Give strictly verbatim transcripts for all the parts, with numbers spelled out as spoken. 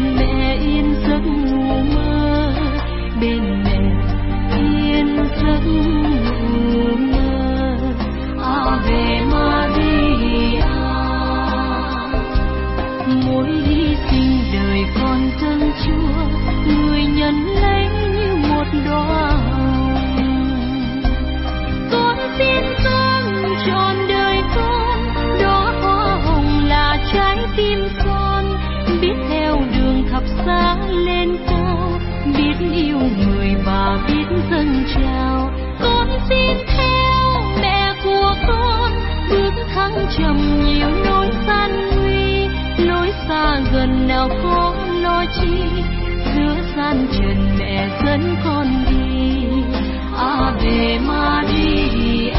mẹ yên giấc ngủ mơ, bên mẹ yên giấc ngủ mơ. Ave Maria, mỗi hy sinh đời con dâng Chúa, người nhận lấy như một đóa hồng. Con xin dâng trọn đời con, đóa hoa hồng là trái tim con, biết theo đường thập giá lên cao, biết yêu người và biết dâng trao. Con xin theo mẹ của con, bước thăng trầm nhiều nỗi gian nguy, lối xa gần nào có lo chi, giữa gian trần mẹ dẫn con đi. Ave Maria,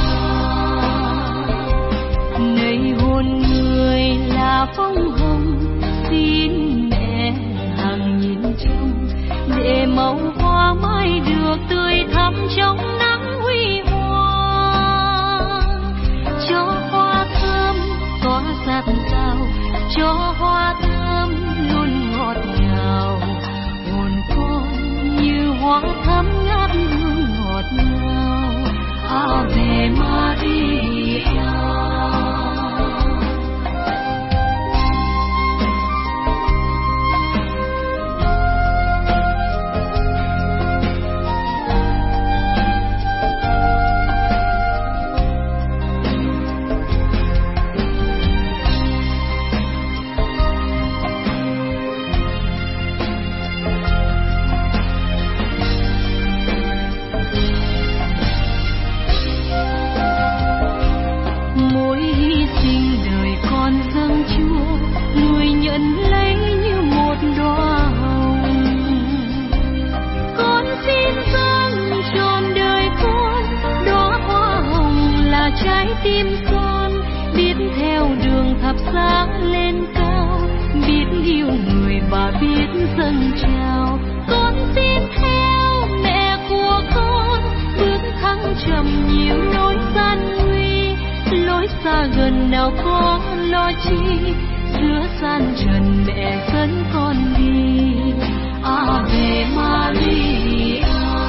này hồn người là bông hồng, xin mẹ hằng nhìn trông, để màu hoa mai được tươi thắm trong nắng huy hoàng. Cho hoa thơm tỏa dạt dào, cho hoa thơm luôn ngọt ngào, hồn con như hoa thắm ngát hương ngọt ngào. Ave Maria. Trái tim con biết theo đường thập giá lên cao, biết yêu người và biết dâng trao. Con xin theo mẹ của con, bước thăng trầm nhiều nỗi gian nguy, lối xa gần nào có lo chi, giữa gian trần mẹ dẫn con đi. Ave Maria,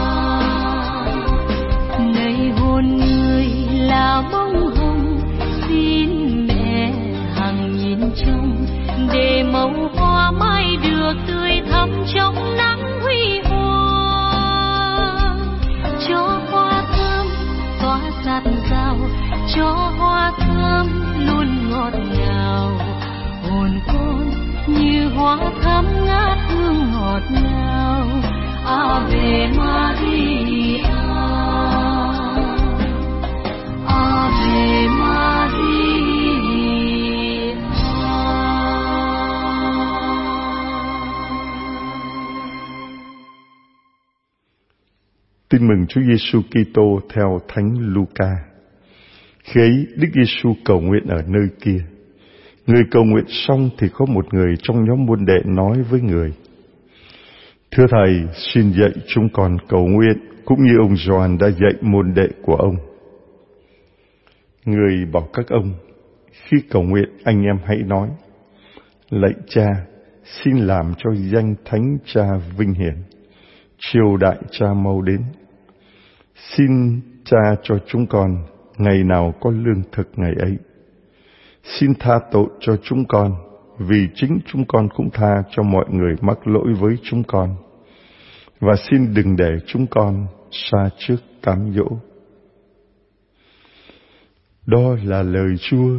này hồn người là bông hồng, xin mẹ hằng nhìn trông, để màu hoa mai được tươi thắm trong nắng huy hoàng. Cho hoa thơm tỏa dạt dào, cho hoa thơm luôn ngọt ngào, hồn con như hoa thắm ngát hương ngọt ngào. Ave Maria, Ave Maria. Tin mừng Chúa Giêsu Kitô theo Thánh Luca. Khi ấy Đức Giêsu cầu nguyện ở nơi kia. Người cầu nguyện xong thì có một người trong nhóm môn đệ nói với người: Thưa Thầy, xin dạy chúng con cầu nguyện cũng như ông Gioan đã dạy môn đệ của ông. Người bảo các ông: Khi cầu nguyện, anh em hãy nói: Lạy Cha, xin làm cho danh Thánh Cha vinh hiển, triều đại Cha mau đến. Xin Cha cho chúng con ngày nào có lương thực ngày ấy. Xin tha tội cho chúng con, vì chính chúng con cũng tha cho mọi người mắc lỗi với chúng con. Và xin đừng để chúng con xa trước cám dỗ. Đó là lời Chúa.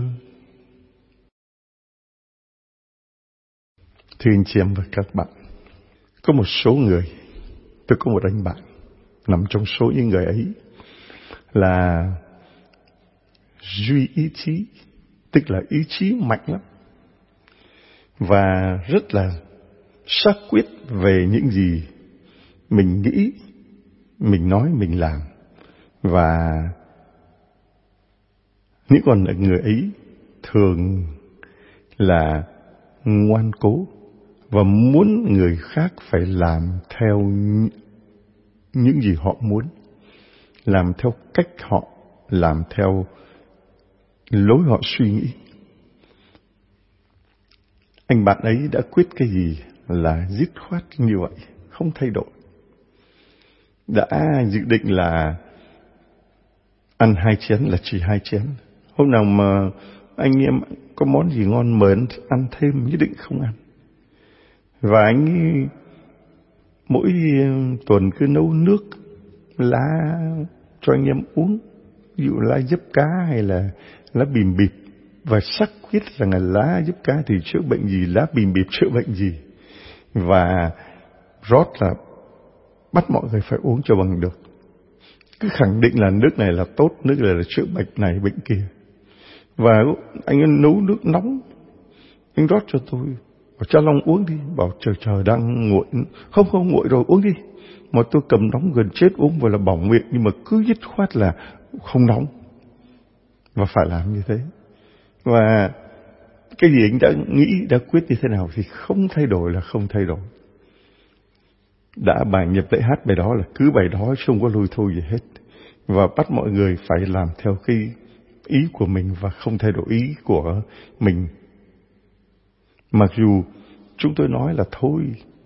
Thưa anh chị em và các bạn, có một số người, tôi có một anh bạn nằm trong số những người ấy, là duy ý chí, tức là ý chí mạnh lắm và rất là xác quyết về những gì mình nghĩ, mình nói, mình làm. Và những con người ấy thường là ngoan cố và muốn người khác phải làm theo những gì họ muốn, làm theo cách họ, làm theo lối họ suy nghĩ. Anh bạn ấy đã quyết cái gì là dứt khoát như vậy, không thay đổi. Đã dự định là ăn hai chén là chỉ hai chén. Hôm nào mà anh em có món gì ngon mời ăn thêm, nhất định không ăn. Và anh ấy mỗi tuần cứ nấu nước lá cho anh em uống, ví dụ lá giấp cá hay là lá bìm bịp, và xác quyết rằng là lá giấp cá thì chữa bệnh gì, lá bìm bịp chữa bệnh gì, và rót là bắt mọi người phải uống cho bằng được. Cứ khẳng định là nước này là tốt, nước này là chữa bệnh này bệnh kia. Và anh ấy nấu nước nóng, anh rót cho tôi, bảo cho Long uống đi, bảo trời trời đang nguội, không không nguội rồi uống đi. Mà tôi cầm nóng gần chết, uống vào là bỏng miệng, nhưng mà cứ dứt khoát là không nóng, và phải làm như thế. Và cái gì anh đã nghĩ, đã quyết như thế nào thì không thay đổi là không thay đổi. Đã bài nhập lễ hát bài đó là cứ bài đó chứ không có lôi thôi gì hết. Và bắt mọi người phải làm theo cái ý của mình và không thay đổi ý của mình. Mặc dù chúng tôi nói là thôi,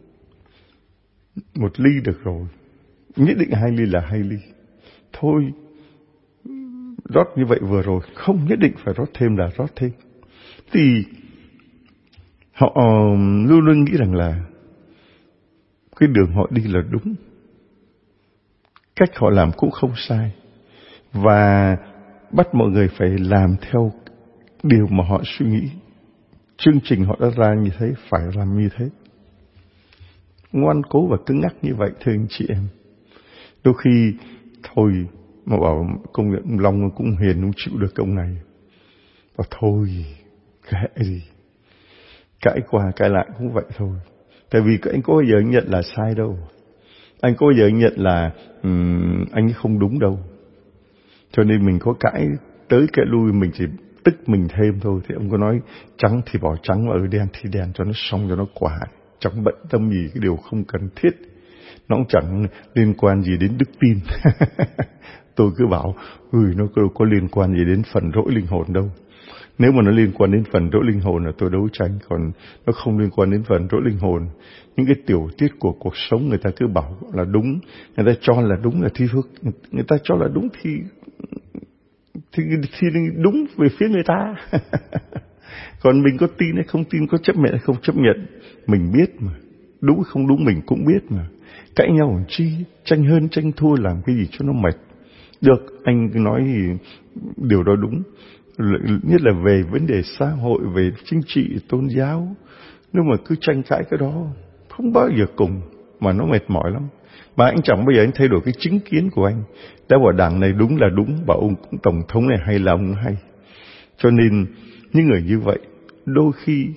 một ly được rồi, nhất định hai ly là hai ly. Thôi, rót như vậy vừa rồi, không nhất định phải rót thêm là rót thêm. Thì họ luôn luôn nghĩ rằng là cái đường họ đi là đúng, cách họ làm cũng không sai, và bắt mọi người phải làm theo điều mà họ suy nghĩ. Chương trình họ đã ra như thế, phải làm như thế. Ngoan cố và cứng ngắc như vậy, thưa anh chị em. Đôi khi thôi mà bảo công nhận Long cũng hiền, không chịu được ông này. Bảo thôi, kệ gì, cãi qua cãi lại cũng vậy thôi. Tại vì anh có bao giờ anh nhận là sai đâu. Anh có bao giờ anh nhận là um, anh không đúng đâu. Cho nên mình có cãi tới cãi lui, mình chỉ tức mình thêm thôi. Thì ông có nói trắng thì bỏ trắng, và ở đen thì đen, cho nó xong, cho nó quả. Chẳng bận tâm gì cái điều không cần thiết. Nó cũng chẳng liên quan gì đến đức tin. Tôi cứ bảo, ui nó đâu có liên quan gì đến phần rỗi linh hồn đâu. Nếu mà nó liên quan đến phần rỗi linh hồn là tôi đấu tranh, còn nó không liên quan đến phần rỗi linh hồn. Những cái tiểu tiết của cuộc sống người ta cứ bảo là đúng, người ta cho là đúng là thi phước, người ta cho là đúng thì thì, thì đúng về phía người ta. Còn mình có tin hay không tin, có chấp nhận hay không chấp nhận, mình biết mà. Đúng không đúng mình cũng biết mà. Cãi nhau làm chi, tranh hơn tranh thua làm cái gì cho nó mệt. Được, anh nói thì điều đó đúng. Nhất là về vấn đề xã hội, về chính trị, tôn giáo. Nếu mà cứ tranh cãi cái đó, không bao giờ cùng, mà nó mệt mỏi lắm. Mà anh chẳng bao giờ anh thay đổi cái chính kiến của anh. Đã bảo đảng này đúng là đúng, bảo ông tổng thống này hay là ông hay. Cho nên, những người như vậy, đôi khi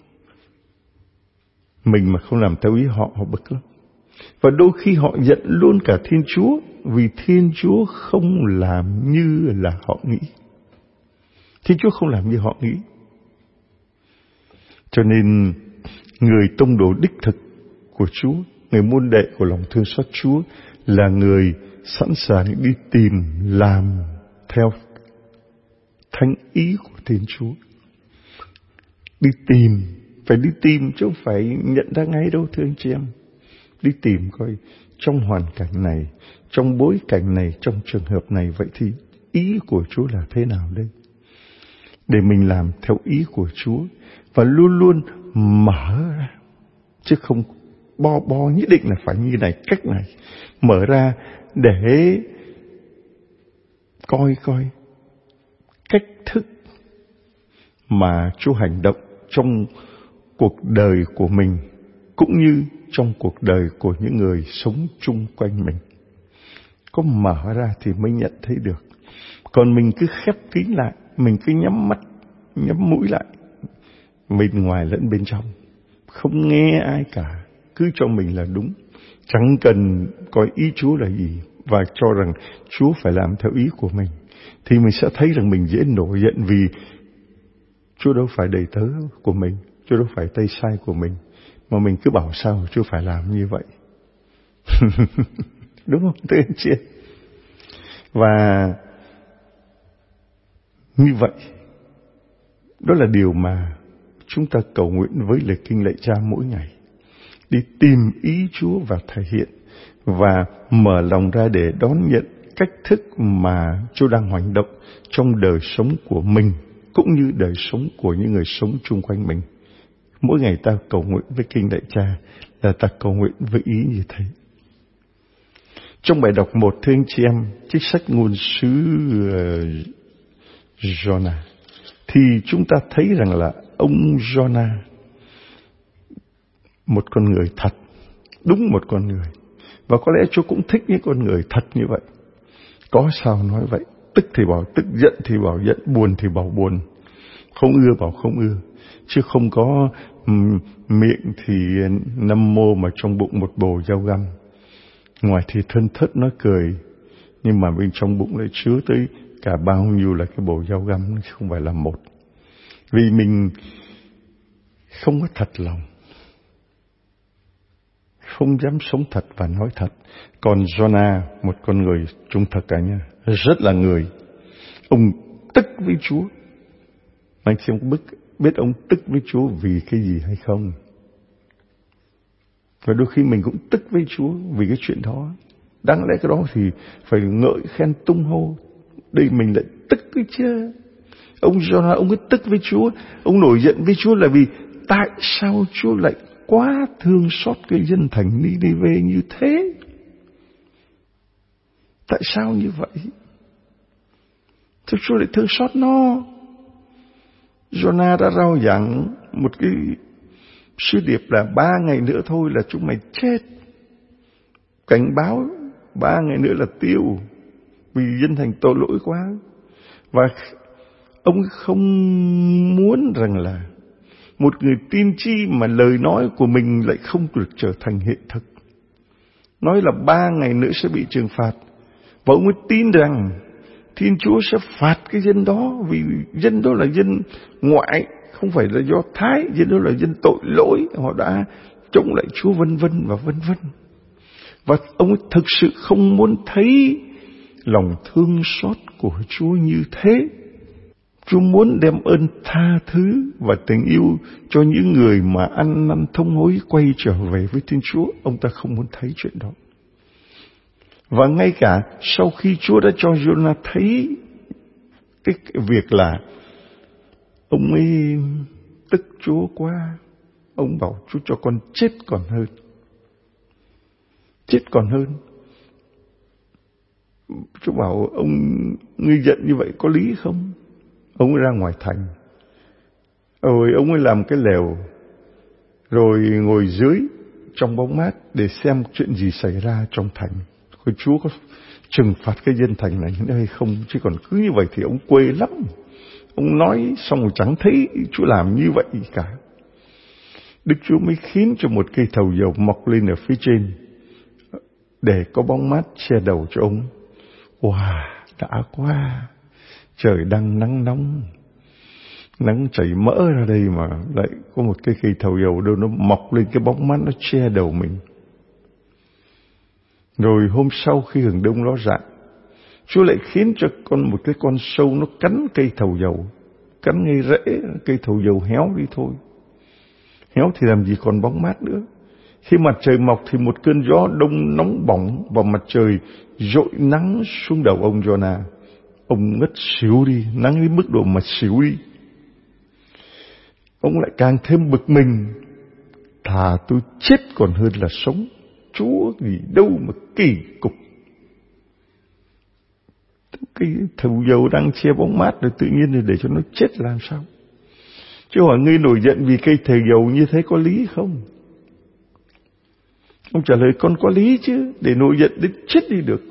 mình mà không làm theo ý họ, họ bực lắm. Và đôi khi họ giận luôn cả Thiên Chúa, vì Thiên Chúa không làm như là họ nghĩ. Thiên Chúa không làm như họ nghĩ. Cho nên người tông đồ đích thực của Chúa, người môn đệ của lòng thương xót Chúa, là người sẵn sàng đi tìm làm theo thánh ý của Thiên Chúa. Đi tìm, phải đi tìm chứ không phải nhận ra ngay đâu, thưa anh chị em. Đi tìm coi trong hoàn cảnh này, trong bối cảnh này, trong trường hợp này, vậy thì ý của Chúa là thế nào đây? Để mình làm theo ý của Chúa và luôn luôn mở ra, chứ không bo bo nhất định là phải như này, cách này. Mở ra để coi coi cách thức mà Chúa hành động trong cuộc đời của mình, cũng như trong cuộc đời của những người sống chung quanh mình. Có mở ra thì mới nhận thấy được. Còn mình cứ khép kín lại, mình cứ nhắm mắt, nhắm mũi lại, bên ngoài lẫn bên trong, không nghe ai cả, cứ cho mình là đúng, chẳng cần coi ý Chúa là gì, và cho rằng Chúa phải làm theo ý của mình, thì mình sẽ thấy rằng mình dễ nổi giận, vì Chúa đâu phải đầy tớ của mình, Chúa đâu phải tay sai của mình, mà mình cứ bảo sao Chúa phải làm như vậy. Đúng không, thưa anh chị? Và như vậy, đó là điều mà chúng ta cầu nguyện với lời kinh lạy Cha mỗi ngày. đi tìm ý Chúa và thể hiện, và mở lòng ra để đón nhận cách thức mà Chúa đang hành động trong đời sống của mình, cũng như đời sống của những người sống chung quanh mình. Mỗi ngày ta cầu nguyện với Kinh Lạy Cha là ta cầu nguyện với ý như thế. Trong bài đọc một, thưa anh chị em, trích sách ngôn sứ uh, Jonah, thì chúng ta thấy rằng là ông Jonah, một con người thật, đúng một con người. Và có lẽ Chúa cũng thích những con người thật như vậy. Có sao nói vậy, tức thì bảo tức, giận thì bảo giận, buồn thì bảo buồn, không ưa bảo không ưa. Chứ không có um, miệng thì năm mô mà trong bụng một bồ dao găm. Ngoài thì thân thớt nói cười, nhưng mà bên trong bụng lại chứa tới cả bao nhiêu là cái bồ dao găm, không phải là một. Vì mình không có thật lòng, không dám sống thật và nói thật. Còn Jonah, một con người trung thực cả nha, rất là người. Ông tức với Chúa. Anh xem biết, biết ông tức với Chúa vì cái gì hay không? Và đôi khi mình cũng tức với Chúa vì cái chuyện đó. Đáng lẽ cái đó thì phải ngợi khen tung hô. Đây mình lại tức với chứ. Ông Jonah, ông cứ tức với Chúa, ông nổi giận với Chúa là vì tại sao Chúa lại quá thương xót cái dân thành Ni-ni-vê như thế? Tại sao như vậy? Sao Chúa lại thương xót nó? Jonah đã rao giảng một cái sứ điệp là ba ngày nữa thôi là chúng mày chết. Cảnh báo ba ngày nữa là tiêu, vì dân thành tội lỗi quá. Và ông không muốn rằng là một người tiên tri mà lời nói của mình lại không được trở thành hiện thực. Nói là ba ngày nữa sẽ bị trừng phạt. Và ông ấy tin rằng Thiên Chúa sẽ phạt cái dân đó, vì dân đó là dân ngoại, không phải là Do Thái, dân đó là dân tội lỗi, họ đã chống lại Chúa vân vân và vân vân. Và ông ấy thực sự không muốn thấy lòng thương xót của Chúa như thế. Chúa muốn đem ơn tha thứ và tình yêu cho những người mà ăn năn thông hối quay trở về với Thiên Chúa. Ông ta không muốn thấy chuyện đó. Và ngay cả sau khi Chúa đã cho Jonah thấy cái, cái việc là ông ấy tức Chúa quá, ông bảo Chúa cho con chết còn hơn. Chết còn hơn. Chúa bảo ông, ngươi giận như vậy có lý không? Ông ấy ra ngoài thành, rồi ông ấy làm cái lều, rồi ngồi dưới trong bóng mát để xem chuyện gì xảy ra trong thành. Rồi Chúa có trừng phạt cái dân thành này hay không? Chứ còn cứ như vậy thì ông quê lắm. Ông nói xong rồi chẳng thấy Chúa làm như vậy cả. Đức Chúa mới khiến cho một cây thầu dầu mọc lên ở phía trên để có bóng mát che đầu cho ông. Wow, đã quá! Trời đang nắng nóng, nắng chảy mỡ ra đây mà lại có một cái cây thầu dầu đâu nó mọc lên cái bóng mát, nó che đầu mình. Rồi hôm sau khi hừng đông ló dạng, Chúa lại khiến cho con một cái con sâu nó cắn cây thầu dầu, cắn ngay rễ cây thầu dầu héo đi thôi. Héo thì làm gì còn bóng mát nữa. Khi mặt trời mọc thì một cơn gió đông nóng bỏng vào mặt trời dội nắng xuống đầu ông Jonah. Ông ngất xỉu đi, nắng đến mức độ mà xỉu đi. Ông lại càng thêm bực mình. Thà tôi chết còn hơn là sống. Chúa gì đâu mà kỳ cục. Cái thầu dầu đang che bóng mát rồi tự nhiên để cho nó chết làm sao? Chứ hỏi ngươi nổi giận vì cây thầu dầu như thế có lý không? Ông trả lời con có lý chứ, để nổi giận đến chết đi được.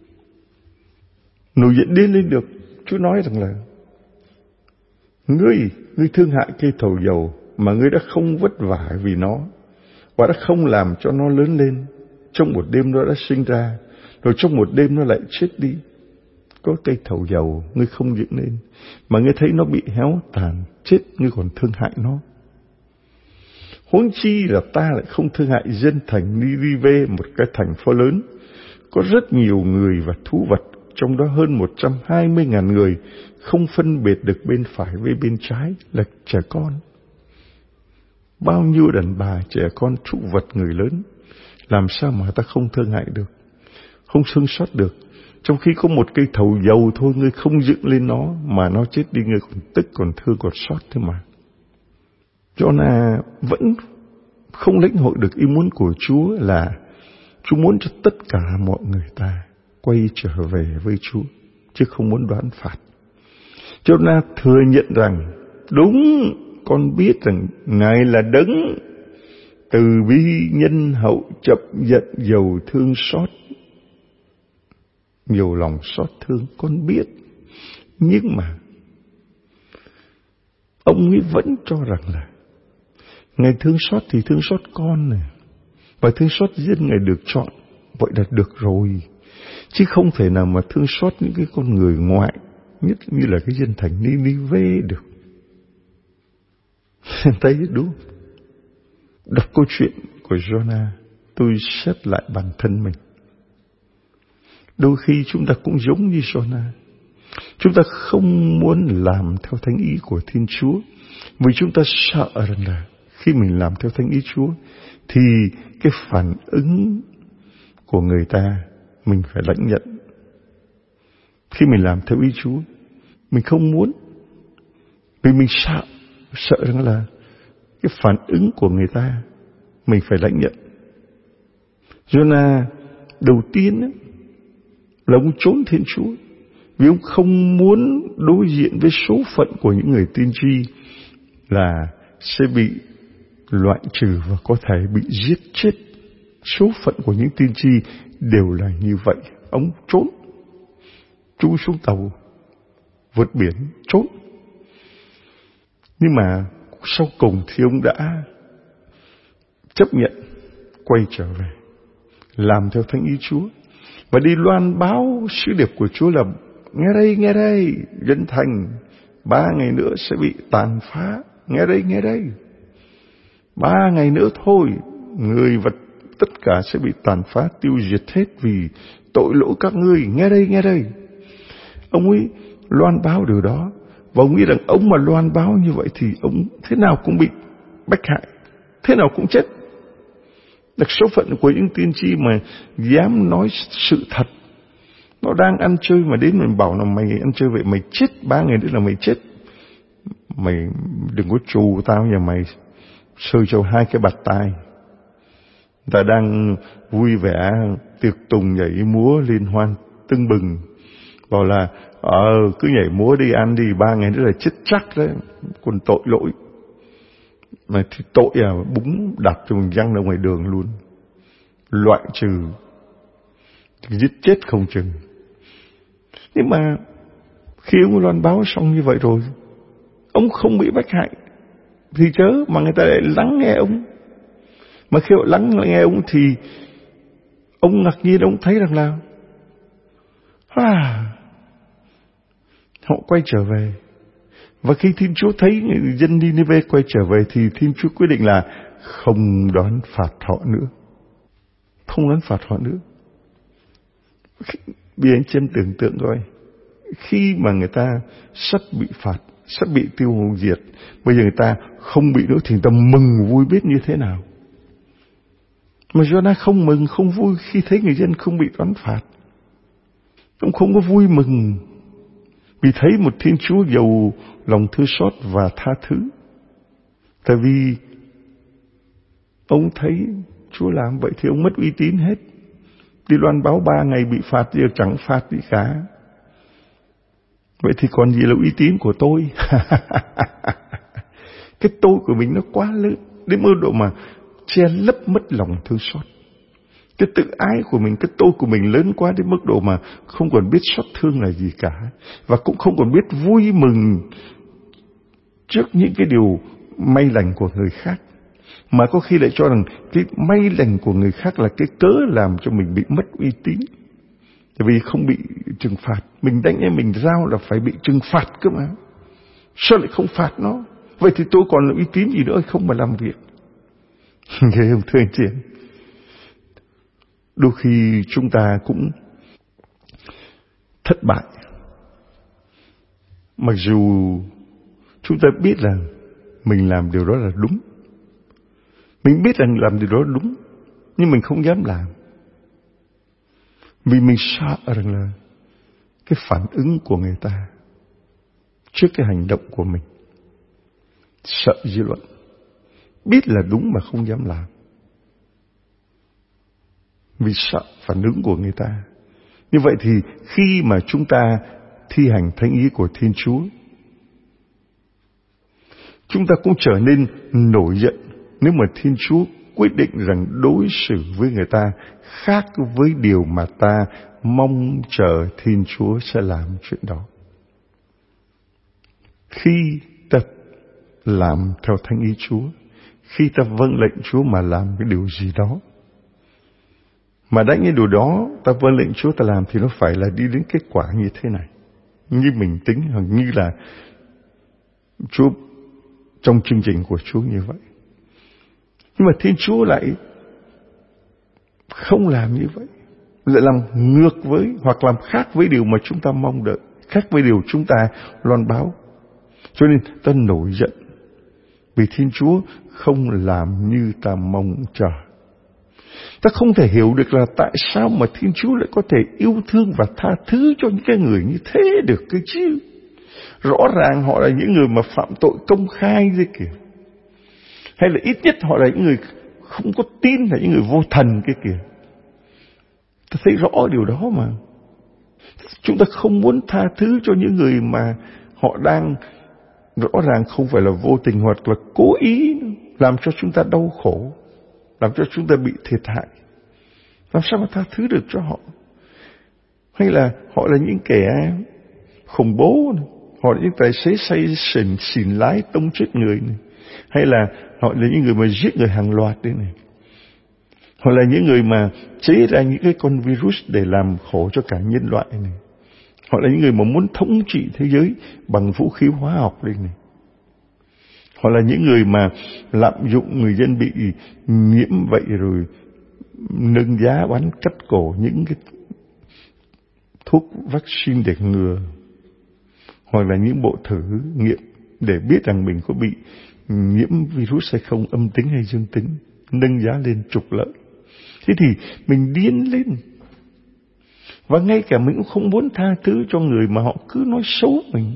Nổi giận điên lên được. Chúa nói rằng là Ngươi, ngươi thương hại cây thầu dầu mà ngươi đã không vất vả vì nó và đã không làm cho nó lớn lên. Trong một đêm nó đã sinh ra, rồi trong một đêm nó lại chết đi. Có cây thầu dầu ngươi không dựng lên, mà ngươi thấy nó bị héo tàn, chết, ngươi còn thương hại nó. Huống chi là ta lại không thương hại dân thành Ni-ni-vê, một cái thành phố lớn, có rất nhiều người và thú vật, trong đó hơn một trăm hai mươi ngàn người, không phân biệt được bên phải với bên trái, là trẻ con. Bao nhiêu đàn bà, trẻ con, súc vật, người lớn, làm sao mà ta không thương hại được, không thương xót được? Trong khi có một cây thầu dầu thôi, ngươi không dựng lên nó mà nó chết đi, ngươi còn tức, còn thương, còn xót thế mà. Giô-na vẫn không lĩnh hội được ý muốn của Chúa là Chúa muốn cho tất cả mọi người ta quay trở về với Chúa, chứ không muốn đoán phạt. Giô-na thừa nhận rằng đúng, con biết rằng Ngài là đấng từ bi nhân hậu, chậm giận, giàu thương xót, nhiều lòng xót thương, con biết. Nhưng mà ông ấy vẫn cho rằng là Ngài thương xót thì thương xót con này, và thương xót dân Ngài được chọn, vậy là được rồi, chứ không thể nào mà thương xót những cái con người ngoại, nhất như là cái dân thành Ni-ni-vê được. Thấy đúng. Đọc câu chuyện của Giô-na, tôi xét lại bản thân mình. Đôi khi chúng ta cũng giống như Giô-na. Chúng ta không muốn làm theo thánh ý của Thiên Chúa, vì chúng ta sợ rằng là khi mình làm theo thánh ý Chúa thì cái phản ứng của người ta mình phải lãnh nhận. Khi mình làm theo ý Chúa, mình không muốn, vì mình sợ, sợ rằng là cái phản ứng của người ta mình phải lãnh nhận. Giô-na đầu tiên ấy, là ông trốn Thiên Chúa, vì ông không muốn đối diện với số phận của những người tiên tri là sẽ bị loại trừ và có thể bị giết chết. Số phận của những tiên tri đều là như vậy. Ông trốn, chui xuống tàu, vượt biển, trốn. Nhưng mà sau cùng thì ông đã chấp nhận quay trở về, làm theo thánh ý Chúa, và đi loan báo sứ điệp của Chúa là nghe đây, nghe đây, dân thành ba ngày nữa sẽ bị tàn phá. Nghe đây, nghe đây, ba ngày nữa thôi, người vật tất cả sẽ bị tàn phá, tiêu diệt hết vì tội lỗi các ngươi. Nghe đây, nghe đây. Ông ấy loan báo điều đó, và ông nghĩ rằng ông mà loan báo như vậy thì ông thế nào cũng bị bách hại, thế nào cũng chết. Đặc số phận của những tiên tri mà dám nói sự thật, nó đang ăn chơi mà đến mình bảo là mày ăn chơi vậy, mày chết ba ngày nữa là mày chết. Mày đừng có trù tao, nhà mày sơi cho hai cái bạt tai. Ta đang vui vẻ tiệc tùng nhảy múa liên hoan tưng bừng, bảo là ờ cứ nhảy múa đi, ăn đi, ba ngày nữa là chết chắc đấy, còn tội lỗi. Mà thì tội à, búng đặt cho mình văng ra ngoài đường luôn, loại trừ, giết chết không chừng. Nhưng mà khi ông loan báo xong như vậy rồi, ông không bị bách hại thì chớ, mà người ta lại lắng nghe ông. Mà khi họ lắng nghe ông thì ông ngạc nhiên, ông thấy rằng là à, họ quay trở về. Và khi Thiên Chúa thấy người dân Ni-ni-vê quay trở về thì Thiên Chúa quyết định là không đoán phạt họ nữa. Không đoán phạt họ nữa. Bây giờ anh chị em tưởng tượng coi, khi mà người ta sắp bị phạt, sắp bị tiêu diệt, bây giờ người ta không bị nữa thì người ta mừng vui biết như thế nào. Mà Giô-na không mừng, không vui khi thấy người dân không bị đoán phạt. Ông không có vui mừng vì thấy một Thiên Chúa giàu lòng thương xót và tha thứ. Tại vì ông thấy Chúa làm vậy thì ông mất uy tín hết. Đi loan báo ba ngày bị phạt, giờ chẳng phạt gì cả. Vậy thì còn gì là uy tín của tôi? Cái tôi của mình nó quá lớn, đến mức độ mà che lấp mất lòng thương xót. Cái tự ái của mình, cái tôi của mình lớn quá đến mức độ mà không còn biết xót thương là gì cả, và cũng không còn biết vui mừng trước những cái điều may lành của người khác, mà có khi lại cho rằng cái may lành của người khác là cái cớ làm cho mình bị mất uy tín. Tại vì không bị trừng phạt, mình đánh em mình giao là phải bị trừng phạt cơ mà, sao lại không phạt nó? Vậy thì tôi còn là uy tín gì nữa không mà làm việc? Ghê không thưa anh chị? Đôi khi chúng ta cũng thất bại, mặc dù chúng ta biết là mình làm điều đó là đúng, Mình biết rằng làm điều đó đúng, nhưng mình không dám làm. Vì mình sợ rằng là cái phản ứng của người ta trước cái hành động của mình. Sợ dư luận. Biết là đúng mà không dám làm. Vì sợ phản ứng của người ta. Như vậy thì khi mà chúng ta thi hành thánh ý của Thiên Chúa, chúng ta cũng trở nên nổi giận nếu mà Thiên Chúa quyết định rằng đối xử với người ta khác với điều mà ta mong chờ Thiên Chúa sẽ làm chuyện đó. Khi ta làm theo thánh ý Chúa, khi ta vâng lệnh Chúa mà làm cái điều gì đó, mà đã những điều đó ta vâng lệnh Chúa ta làm thì nó phải là đi đến kết quả như thế này. Như mình tính, hoặc như là Chúa trong chương trình của Chúa như vậy. Nhưng mà Thiên Chúa lại không làm như vậy, lại làm ngược với hoặc làm khác với điều mà chúng ta mong đợi, khác với điều chúng ta loan báo. Cho nên ta nổi giận vì Thiên Chúa không làm như ta mong chờ. Ta không thể hiểu được là tại sao mà Thiên Chúa lại có thể yêu thương và tha thứ cho những cái người như thế được cơ chứ. Rõ ràng họ là những người mà phạm tội công khai thế kìa. Hay là ít nhất họ là những người không có tin, là những người vô thần kia kìa. Ta thấy rõ điều đó mà. Chúng ta không muốn tha thứ cho những người mà họ đang rõ ràng không phải là vô tình hoặc là cố ý làm cho chúng ta đau khổ, làm cho chúng ta bị thiệt hại. Làm sao mà tha thứ được cho họ? Hay là họ là những kẻ khủng bố này, họ là những tài xế say xỉn, xỉn lái tông chết người này, hay là họ là những người mà giết người hàng loạt đấy này, họ là những người mà chế ra những cái con virus để làm khổ cho cả nhân loại này, họ là những người mà muốn thống trị thế giới bằng vũ khí hóa học đây này, họ là những người mà lạm dụng người dân bị nhiễm vậy rồi nâng giá bán cắt cổ những cái thuốc vaccine để ngừa, hoặc là những bộ thử nghiệm để biết rằng mình có bị nhiễm virus hay không, âm tính hay dương tính, nâng giá lên trục lợi. Thế thì mình điên lên. Và ngay cả mình cũng không muốn tha thứ cho người mà họ cứ nói xấu mình.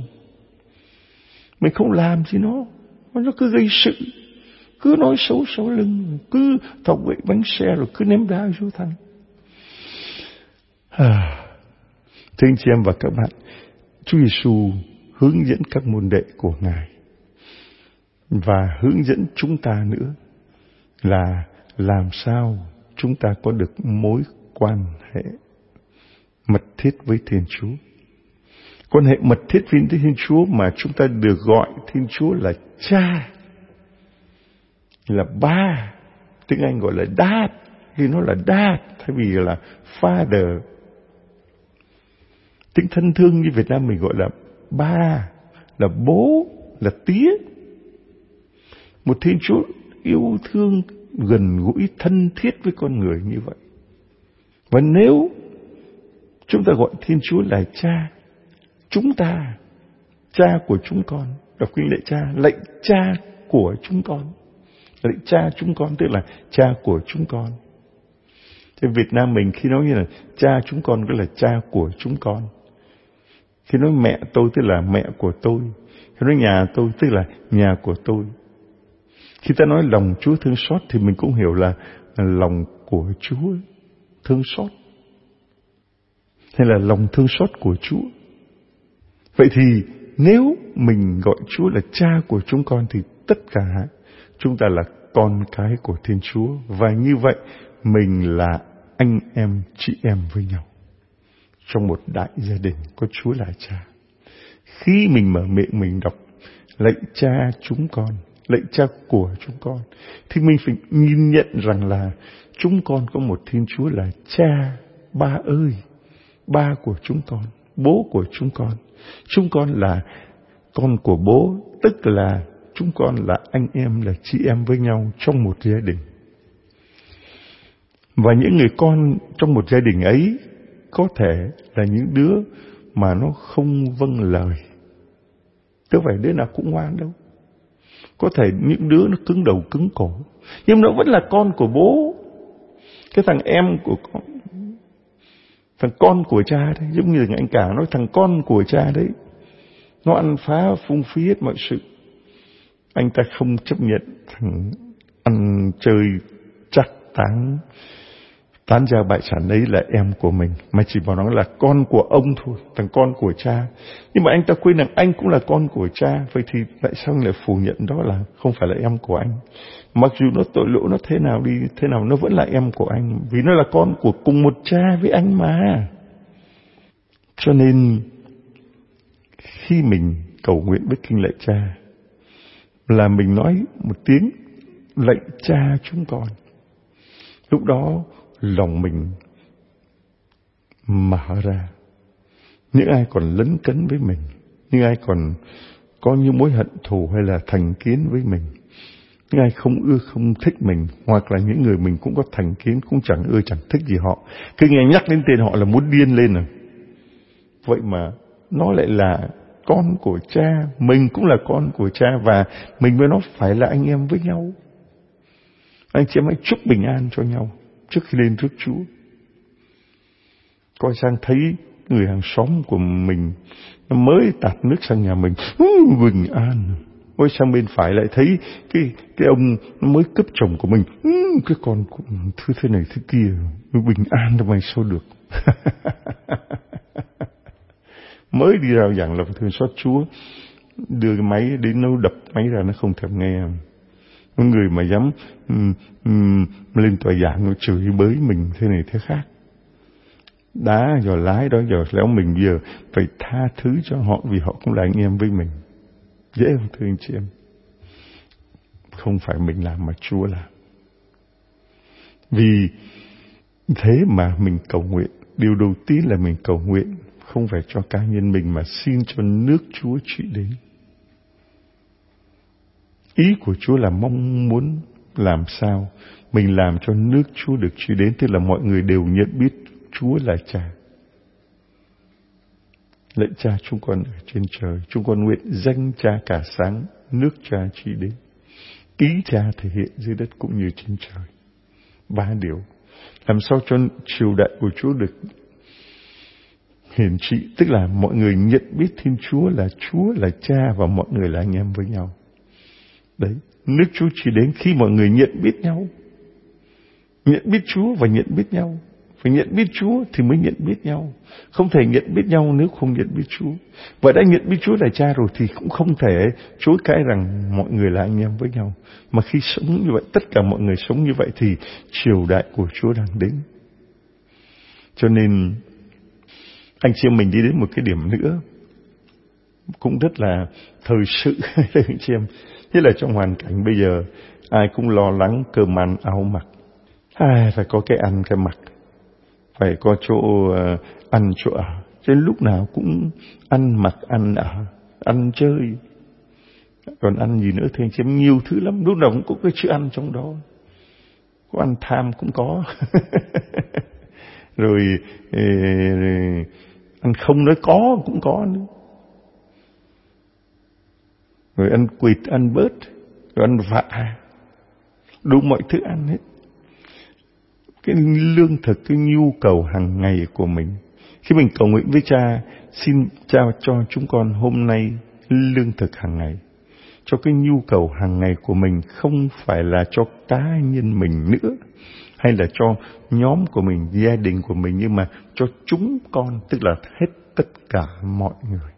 Mình không làm gì nó, nó cứ gây sự, cứ nói xấu sau lưng, cứ thọc gậy bánh xe rồi cứ ném đá vô thang. À, thưa anh chị em và các bạn, Chúa Giêsu hướng dẫn các môn đệ của Ngài và hướng dẫn chúng ta nữa là làm sao chúng ta có được mối quan hệ mật thiết với Thiên Chúa. Quan hệ mật thiết với Thiên Chúa mà chúng ta được gọi Thiên Chúa là Cha, là Ba. Tiếng Anh gọi là Dad, thì nó là Dad thay vì là Father. Tiếng thân thương như Việt Nam mình gọi là Ba, là bố, là tía. Một Thiên Chúa yêu thương, gần gũi, thân thiết với con người như vậy. Và nếu chúng ta gọi Thiên Chúa là Cha, chúng ta, Cha của chúng con, đọc kinh lạy Cha, lạy Cha của chúng con, lạy Cha chúng con tức là Cha của chúng con. Thế Việt Nam mình khi nói như là Cha chúng con tức là Cha của chúng con. Khi nói mẹ tôi tức là mẹ của tôi. Khi nói nhà tôi tức là nhà của tôi. Khi ta nói lòng Chúa thương xót thì mình cũng hiểu là, là lòng của Chúa thương xót, hay là lòng thương xót của Chúa. Vậy thì nếu mình gọi Chúa là Cha của chúng con thì tất cả chúng ta là con cái của Thiên Chúa. Và như vậy mình là anh em chị em với nhau trong một đại gia đình có Chúa là Cha. Khi mình mở miệng mình đọc lạy Cha chúng con, lạy Cha của chúng con, thì mình phải nhìn nhận rằng là chúng con có một Thiên Chúa là Cha. Ba ơi, Ba của chúng con, bố của chúng con. Chúng con là con của bố, tức là chúng con là anh em, là chị em với nhau trong một gia đình. Và những người con trong một gia đình ấy có thể là những đứa mà nó không vâng lời. Tức phải đứa nào cũng ngoan đâu. Có thể những đứa nó cứng đầu cứng cổ, nhưng nó vẫn là con của bố. Cái thằng em của con, thằng con của cha đấy, giống như anh Cả nói thằng con của cha đấy, nó ăn phá phung phí hết mọi sự. Anh ta không chấp nhận thằng ăn chơi chắc táng tán gia bại sản đấy là em của mình, mà chỉ bảo nó là con của ông thôi, thằng con của cha. Nhưng mà anh ta quên rằng anh cũng là con của cha. Vậy thì tại sao anh lại phủ nhận đó là không phải là em của anh? Mặc dù nó tội lỗi nó thế nào đi, thế nào nó vẫn là em của anh, vì nó là con của cùng một cha với anh mà. Cho nên khi mình cầu nguyện với Kinh Lạy Cha là mình nói một tiếng lạy Cha chúng con. Lúc đó lòng mình mở ra. Những ai còn lấn cấn với mình, những ai còn có những mối hận thù hay là thành kiến với mình, những ai không ưa không thích mình, hoặc là những người mình cũng có thành kiến, cũng chẳng ưa chẳng thích gì họ, cứ nghe nhắc đến tên họ là muốn điên lên rồi. Vậy mà nó lại là con của cha, mình cũng là con của cha, và mình với nó phải là anh em với nhau. Anh chị em hãy chúc bình an cho nhau trước khi lên trước Chúa. Coi sang thấy người hàng xóm của mình nó mới tạt nước sang nhà mình, bình an. Coi sang bên phải lại thấy cái cái ông nó mới cướp chồng của mình, cái con thứ thế này thế kia, bình an đâu mày sao được. Mới đi rao giảng lòng thương xót Chúa, đưa cái máy đến nó đập máy ra nó không thèm nghe. Có người mà dám um, um, lên tòa giảng nó chửi bới mình thế này thế khác, đá giờ lái đó giờ léo mình, giờ phải tha thứ cho họ vì họ cũng là anh em với mình. Dễ không thưa anh chị em? Không phải mình làm mà Chúa làm. Vì thế mà mình cầu nguyện, điều đầu tiên là mình cầu nguyện không phải cho cá nhân mình mà xin cho nước Chúa trị đến. Ý của Chúa là mong muốn làm sao mình làm cho nước Chúa được trị đến, tức là mọi người đều nhận biết Chúa là Cha. Lạy Cha chúng con ở trên trời, chúng con nguyện danh Cha cả sáng, nước Cha trị đến, ý Cha thể hiện dưới đất cũng như trên trời. Ba điều làm sao cho triều đại của Chúa được hiển trị, tức là mọi người nhận biết Thiên Chúa là Chúa là Cha và mọi người là anh em với nhau. Đấy, nước Chúa chỉ đến khi mọi người nhận biết nhau, nhận biết Chúa và nhận biết nhau. Phải nhận biết Chúa thì mới nhận biết nhau. Không thể nhận biết nhau nếu không nhận biết Chúa. Và đã nhận biết Chúa là Cha rồi thì cũng không thể chối cãi rằng mọi người là anh em với nhau. Mà khi sống như vậy, tất cả mọi người sống như vậy thì triều đại của Chúa đang đến. Cho nên anh chị em mình đi đến một cái điểm nữa cũng rất là thời sự anh chị em. Nhất là trong hoàn cảnh bây giờ ai cũng lo lắng cơm ăn áo mặc, ai phải có cái ăn cái mặc, phải có chỗ uh, ăn chỗ ở. Cho nên lúc nào cũng ăn mặc ăn ở, ăn chơi, còn ăn gì nữa thì anh chị em, nhiều thứ lắm. Lúc nào cũng có cái chữ ăn trong đó. Có ăn tham cũng có. rồi, rồi ăn không nói có cũng có nữa. Rồi ăn quỵt, ăn bớt, rồi ăn vạ, đủ mọi thứ ăn hết. Cái lương thực, cái nhu cầu hàng ngày của mình. Khi mình cầu nguyện với Cha, xin Cha cho chúng con hôm nay lương thực hàng ngày. Cho cái nhu cầu hàng ngày của mình, không phải là cho cá nhân mình nữa, hay là cho nhóm của mình, gia đình của mình, nhưng mà cho chúng con, tức là hết tất cả mọi người.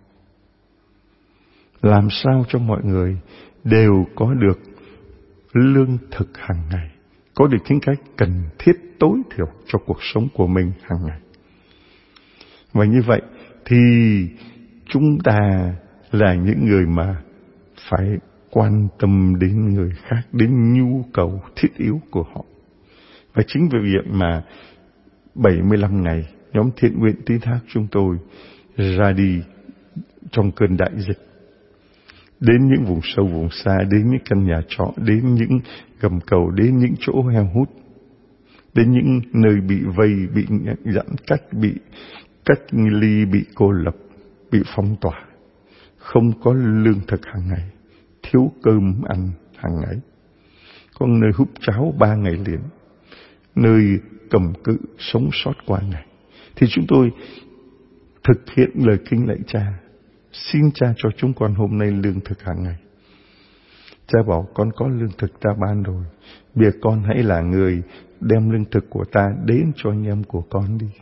Làm sao cho mọi người đều có được lương thực hàng ngày, có được những cái cần thiết tối thiểu cho cuộc sống của mình hàng ngày. Và như vậy thì chúng ta là những người mà phải quan tâm đến người khác, đến nhu cầu thiết yếu của họ. Và chính vì vậy mà bảy mươi lăm ngày nhóm thiện nguyện Tín Thác chúng tôi ra đi trong cơn đại dịch, đến những vùng sâu vùng xa, đến những căn nhà trọ, đến những gầm cầu, đến những chỗ heo hút, đến những nơi bị vây, bị giãn cách, bị cách ly, bị cô lập, bị phong tỏa, không có lương thực hàng ngày, thiếu cơm ăn hàng ngày, có nơi húp cháo ba ngày liền, nơi cầm cự sống sót qua ngày. Thì chúng tôi thực hiện lời kinh lạy Cha, xin Cha cho chúng con hôm nay lương thực hàng ngày. Cha bảo con có lương thực ta ban rồi, bây giờ con hãy là người đem lương thực của ta đến cho anh em của con đi.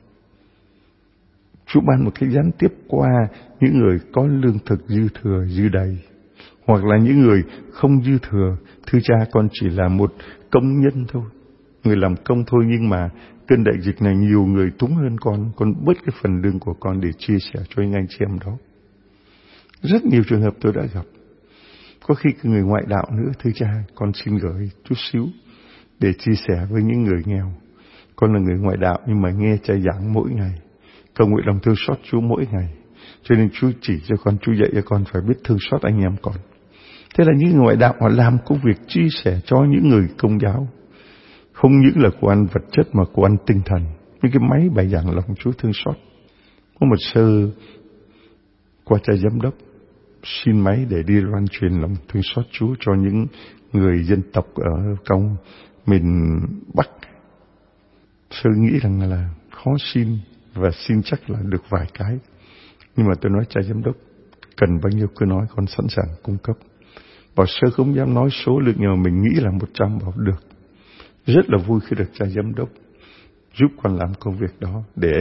Chúa ban một cái gián tiếp qua những người có lương thực dư thừa dư đầy, hoặc là những người không dư thừa. Thưa Cha, con chỉ là một công nhân thôi, người làm công thôi, nhưng mà cơn đại dịch này nhiều người túng hơn con, con bớt cái phần lương của con để chia sẻ cho anh anh chị em đó. Rất nhiều trường hợp tôi đã gặp. Có khi người ngoại đạo nữa, thưa Cha, con xin gửi chút xíu để chia sẻ với những người nghèo. Con là người ngoại đạo nhưng mà nghe Cha giảng mỗi ngày, cầu nguyện lòng thương xót Chúa mỗi ngày, cho nên Chúa chỉ cho con, Chúa dạy cho con phải biết thương xót anh em con. Thế là những người ngoại đạo họ làm công việc chia sẻ cho những người Công giáo, không những là của ăn vật chất mà của ăn tinh thần, những cái máy bài giảng lòng Chúa thương xót. Có một sơ qua Cha giám đốc xin máy để đi loan truyền lòng thương xót Chúa cho những người dân tộc ở trong miền Bắc. Sơ nghĩ rằng là khó xin và xin chắc là được vài cái, nhưng mà tôi nói Cha giám đốc cần bao nhiêu cứ nói, con sẵn sàng cung cấp. Bảo Sơ không dám nói số lượng, nhưng mà mình nghĩ là một trăm. Bảo được. Rất là vui khi được Cha giám đốc giúp con làm công việc đó để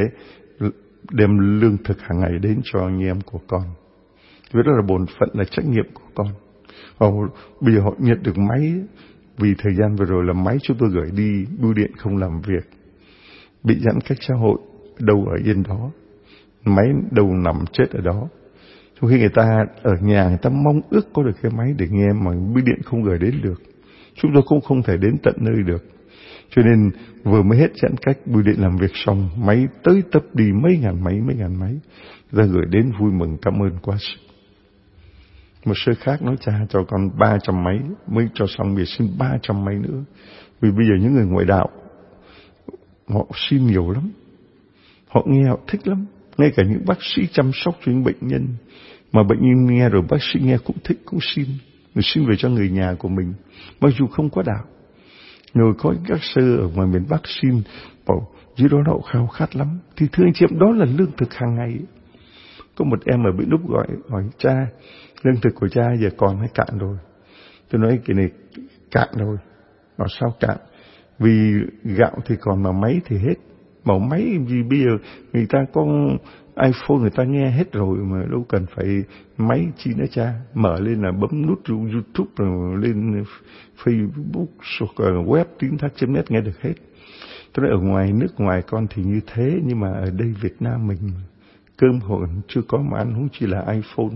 đem lương thực hàng ngày đến cho anh em của con. Vì đó là bổn phận, là trách nhiệm của con. Và bây giờ họ nhận được máy, vì thời gian vừa rồi là máy chúng tôi gửi đi bưu điện không làm việc, bị giãn cách xã hội, đâu ở yên đó, máy đâu nằm chết ở đó. Trong khi người ta ở nhà, người ta mong ước có được cái máy để nghe mà bưu điện không gửi đến được, chúng tôi cũng không thể đến tận nơi được. Cho nên vừa mới hết giãn cách, bưu điện làm việc xong, máy tới tấp đi mấy ngàn máy, mấy ngàn máy ra gửi đến, vui mừng cảm ơn quá sức. Một sơ khác nói Cha cho con ba trăm máy, mới cho xong việc xin ba trăm máy nữa. Vì bây giờ những người ngoại đạo họ xin nhiều lắm, họ nghe họ thích lắm. Ngay cả những bác sĩ chăm sóc cho những bệnh nhân, mà bệnh nhân nghe rồi bác sĩ nghe cũng thích, cũng xin. Người xin về cho người nhà của mình, mặc dù không có đạo. Rồi có các sơ ở ngoài miền Bắc xin, bảo dưới đó họ khao khát lắm. Thì thưa anh chị em, đó là lương thực hàng ngày. Có một em ở Bến Lức gọi, hỏi Cha, lương thực của Cha giờ còn hay cạn rồi? Tôi nói cái này cạn rồi. Bảo sao cạn? Vì gạo thì còn mà máy thì hết. Mà máy vì bây giờ người ta có iPhone, người ta nghe hết rồi mà đâu cần phải máy chi nữa Cha. Mở lên là bấm nút YouTube rồi lên Facebook, web tín thác chấm net nghe được hết. Tôi nói ở ngoài nước ngoài con thì như thế, nhưng mà ở đây Việt Nam mình cơm hồn chưa có mà ăn, huống chi là iPhone.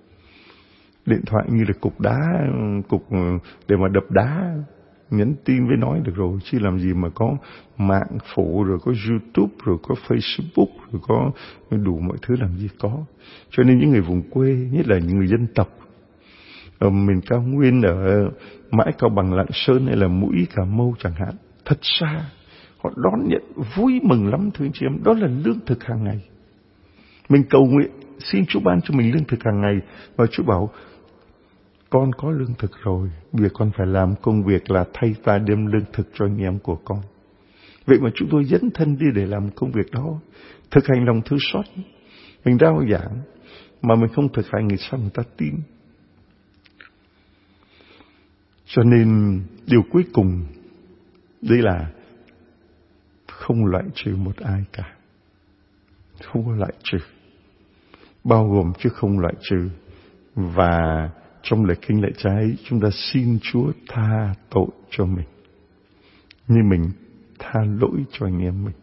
Điện thoại như là cục đá, cục để mà đập đá, nhắn tin với nói được rồi, chứ làm gì mà có mạng phủ, rồi có YouTube, rồi có Facebook, rồi có đủ mọi thứ, làm gì có. Cho nên những người vùng quê, nhất là những người dân tộc ở miền cao nguyên, ở Mãi Cao Bằng, Lạng Sơn hay là Mũi Cà Mau chẳng hạn, thật xa, họ đón nhận vui mừng lắm thưa anh chị em. Đó là lương thực hàng ngày. Mình cầu nguyện xin Chúa ban cho mình lương thực hàng ngày, và Chúa bảo con có lương thực rồi, việc con phải làm công việc là thay ta đem lương thực cho anh em của con. Vậy mà chúng tôi dấn thân đi để làm công việc đó, thực hành lòng thương xót. Mình rao giảng mà mình không thực hành, người sao người ta tin? Cho nên điều cuối cùng đây là không loại trừ một ai cả, không có loại trừ, bao gồm chứ không loại trừ. Và trong lời kinh lạy Cha ấy, chúng ta xin Chúa tha tội cho mình như mình tha lỗi cho anh em mình.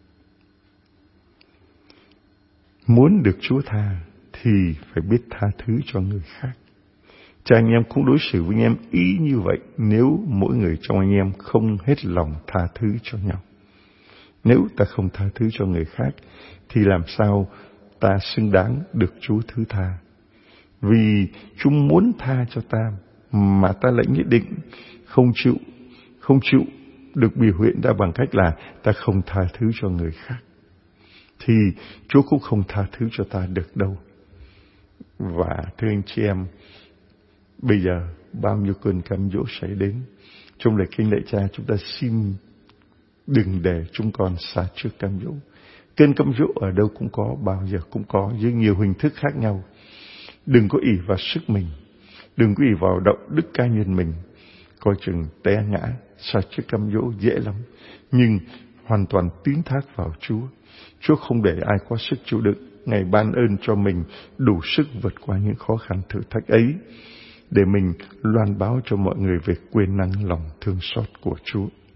Muốn được Chúa tha thì phải biết tha thứ cho người khác. Cha anh em cũng đối xử với anh em ý như vậy nếu mỗi người trong anh em không hết lòng tha thứ cho nhau. Nếu ta không tha thứ cho người khác thì làm sao ta xứng đáng được Chúa thứ tha? Vì Chúa muốn tha cho ta mà ta lại nhất định không chịu, không chịu được biểu hiện ra bằng cách là ta không tha thứ cho người khác, thì Chúa cũng không tha thứ cho ta được đâu. Và thưa anh chị em, Bây giờ bao nhiêu cơn cám dỗ xảy đến. Trong lời kinh lạy Cha, chúng ta xin đừng để chúng con xa trước cám dỗ. Cơn cám dỗ ở đâu cũng có, bao giờ cũng có, với nhiều hình thức khác nhau. Đừng có ỷ vào sức mình, đừng có ỷ vào đạo đức cá nhân mình, coi chừng té ngã xa trước cám dỗ dễ lắm. Nhưng hoàn toàn tín thác vào Chúa. Chúa không để ai có sức chịu đựng. Ngài ban ơn cho mình đủ sức vượt qua những khó khăn thử thách ấy, để mình loan báo cho mọi người về quyền năng lòng thương xót của Chúa.